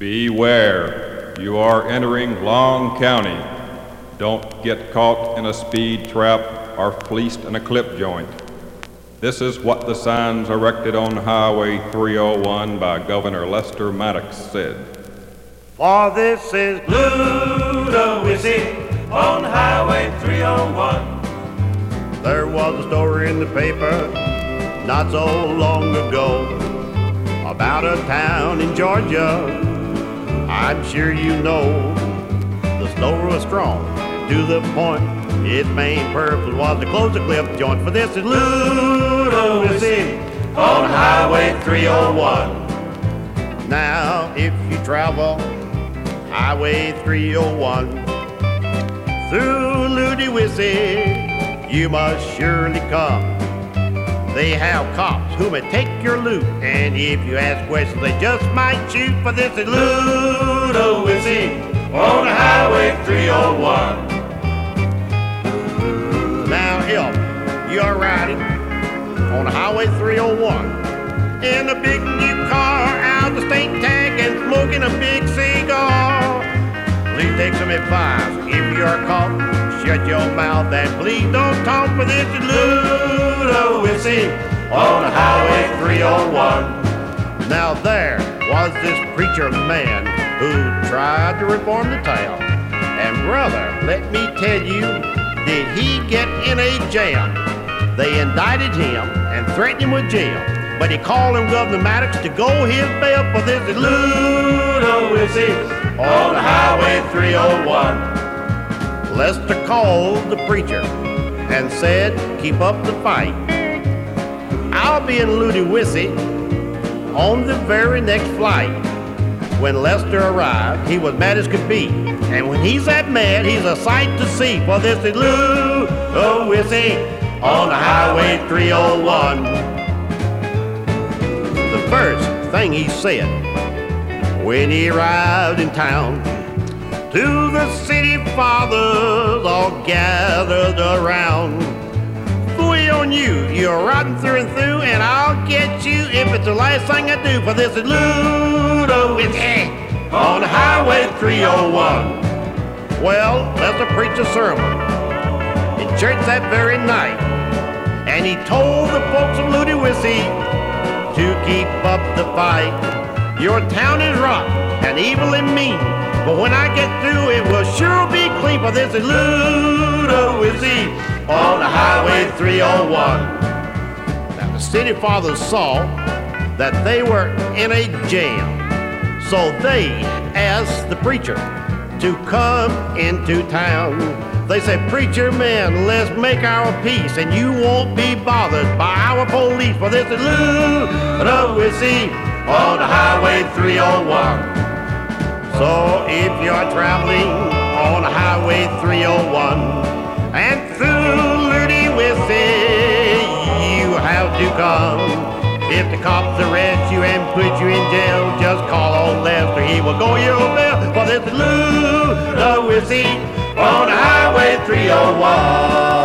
Beware, you are entering Long County. Don't get caught in a speed trap or fleeced in a clip joint. This is what the signs erected on Highway 301 by Governor Lester Maddox said. For this is Ludowici on Highway 301. There was a story in the paper not so long ago about a town in Georgia. I'm sure you know the story was strong to the point. Its main purpose was to close the clip joint. For this is Ludowici on Highway 301. Now, if you travel Highway 301 through Ludowici, you must surely come. They have cops who may take your loot, and if you ask questions, they just might shoot. For this is Ludowici on Highway 301. Now, if you're riding on Highway 301 in a big new car, out the state tag and smoking a big cigar, please take some advice. If you're caught, shut your mouth and please don't talk. For this is Ludowici on Highway 301. Now there was this preacher man who tried to reform the town, and brother, let me tell you, did he get in a jam. They indicted him and threatened him with jail, but he called on Governor Maddox to go his bail. For this is Ludowici on Highway 301. Lester called the preacher and said, keep up the fight. I'll be in Ludowici on the very next flight. When Lester arrived, he was mad as could be. And when he's that mad, he's a sight to see. For this is Ludowici on Highway 301. The first thing he said when he arrived in town, to the city fathers all gathered around. Fooey on you, you're rotten through and through, and I'll get you if it's the last thing I do. For this is Ludowici on Highway 301. Well, Lester preached a sermon in church that very night, and he told the folks of Ludowici to keep up the fight. Your town is rotten and evil and mean, but when I get through, it will sure be clean. For this is Ludowici on Highway 301. Now, the city fathers saw that they were in a jam, so they asked the preacher to come into town. They said, preacher man, let's make our peace, and you won't be bothered by our police. For this is Ludowici on Highway 301. So if you're traveling on Highway 301 and through Ludowici, you have to come. If the cops arrest you and put you in jail, just call on Lester, he will go your bail. For this is Ludowici on Highway 301.